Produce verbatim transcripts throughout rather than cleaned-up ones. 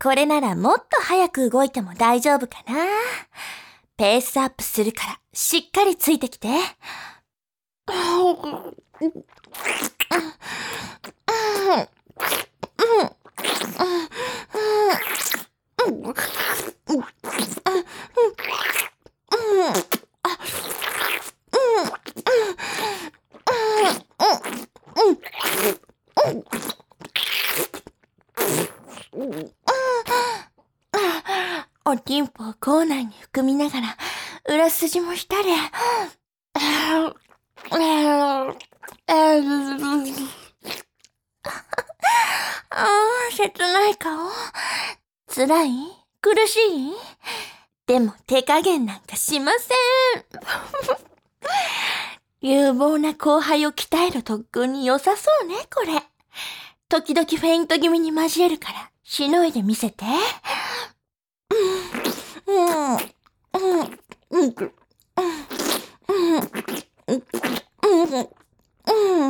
これならもっと早く動いても大丈夫かな。ペースアップするからしっかりついてきて。おティンポを口内に含みながら裏筋も浸れ。ああ、切ない顔。辛い？苦しい？でも手加減なんかしません。有望な後輩を鍛える特訓に良さそうね、これ。時々フェイント気味に交えるから、しのいでみせて。うん、うん、うん、うん、うん、うん、うん、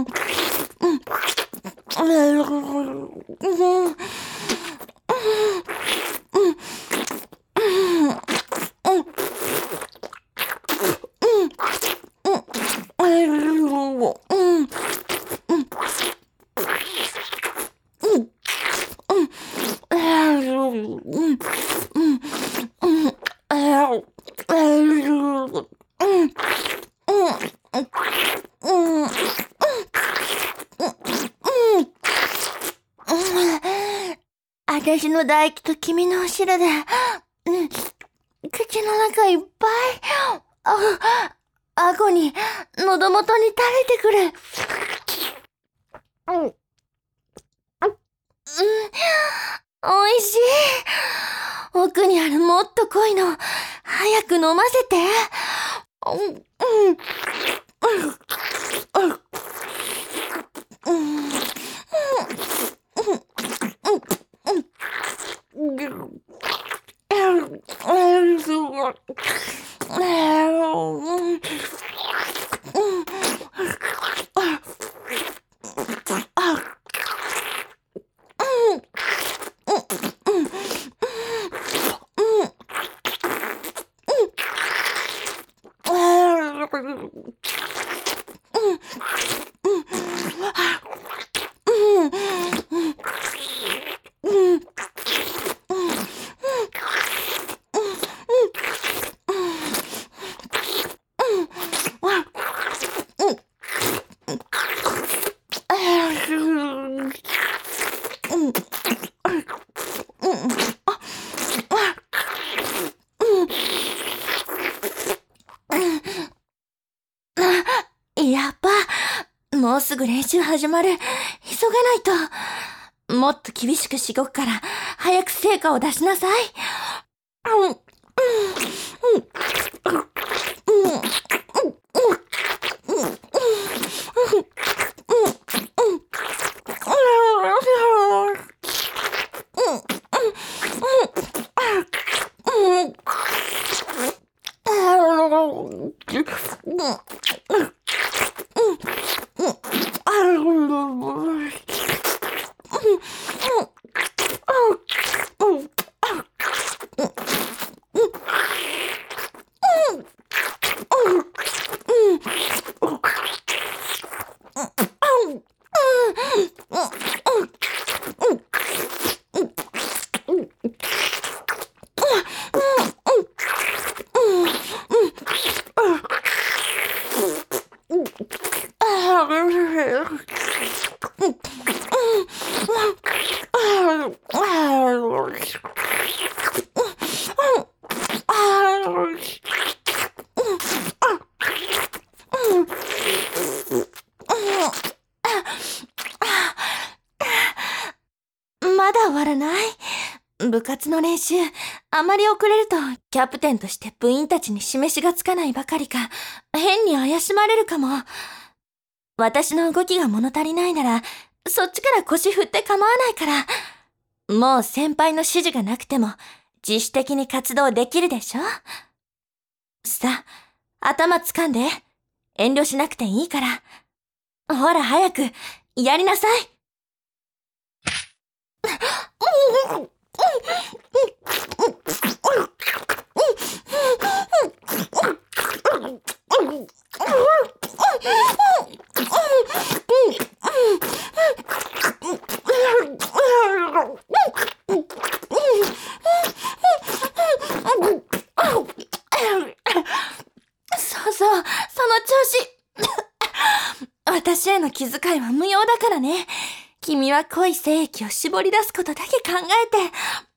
私の唾液と君の後ろで、うん、口の中いっぱい、あ、顎に、喉元に垂れてくる。うん、うん、おいしい。奥にあるもっと濃いの、早く飲ませて。うん、うん、うん、うん、うん。やっぱ、もうすぐ練習始まる。急がないと。もっと厳しくしごくから、早く成果を出しなさい。うん、うん、うん、うん、うん、まだ終わらない？部活の練習、あまり遅れると、キャプテンとして部員たちに示しがつかないばかりか、変に怪しまれるかも。私の動きが物足りないなら、そっちから腰振って構わないから。もう先輩の指示がなくても、自主的に活動できるでしょ？さあ、頭掴んで。遠慮しなくていいから。ほら早く、やりなさい。 私への気遣いは無用だからね。君は濃い精液を絞り出すことだけ考えて。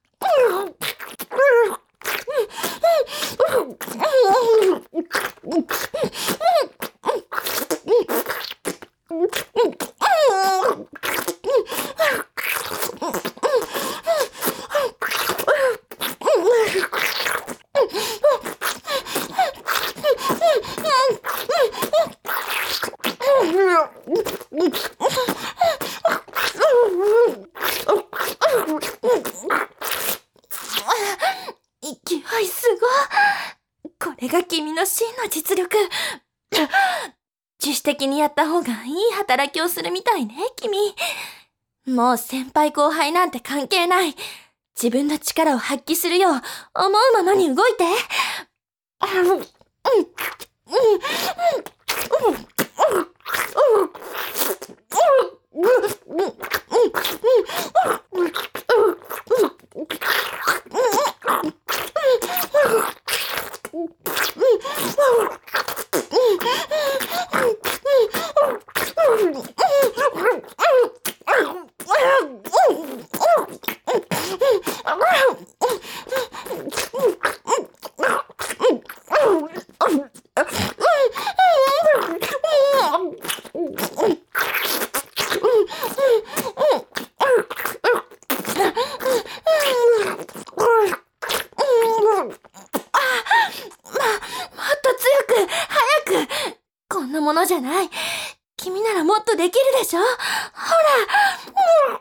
勢いすごい。これが君の真の実力。自主的にやった方がいい働きをするみたいね、君。もう先輩後輩なんて関係ない。自分の力を発揮するよう思うままに動いて。こんなものじゃない。君ならもっとできるでしょ。ほら。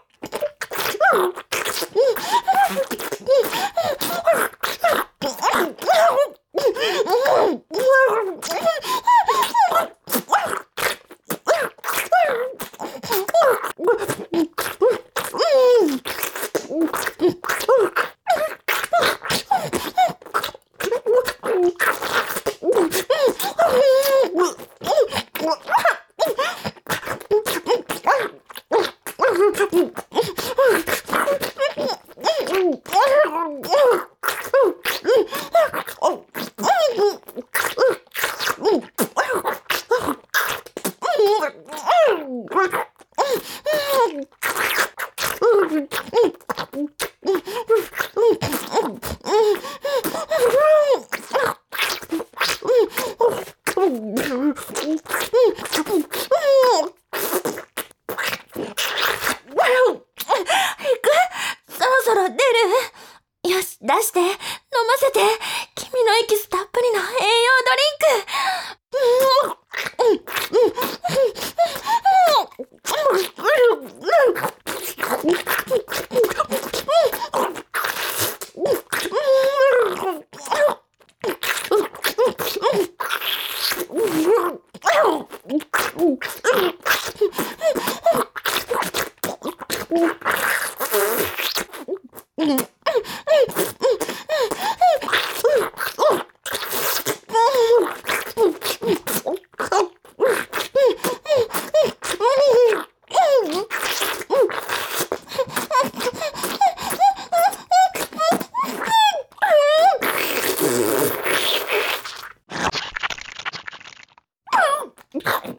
そろ出る？よし、出して、飲ませて。君のエキスたっぷりの栄養ドリンク。Oh!